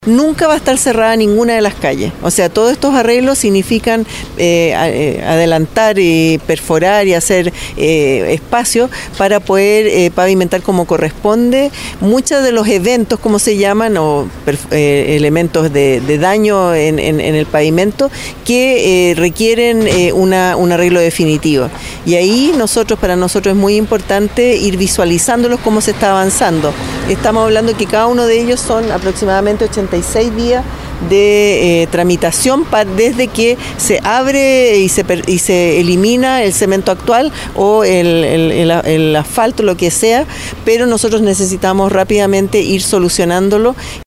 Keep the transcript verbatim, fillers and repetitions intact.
Nunca va a estar cerrada ninguna de las calles. O sea, todos estos arreglos significan eh, adelantar y perforar y hacer eh, espacio para poder eh, pavimentar como corresponde. Muchos de los eventos, como se llaman, o eh, elementos de, de daño en, en, en el pavimento que eh, requieren eh, una, un arreglo definitivo. Y ahí nosotros, para nosotros es muy importante ir visualizándolos cómo se está avanzando. Estamos hablando que cada uno de ellos son aproximadamente ochenta y seis días de eh, tramitación para, desde que se abre y se, y se elimina el cemento actual o el, el, el, el asfalto, lo que sea, pero nosotros necesitamos rápidamente ir solucionándolo.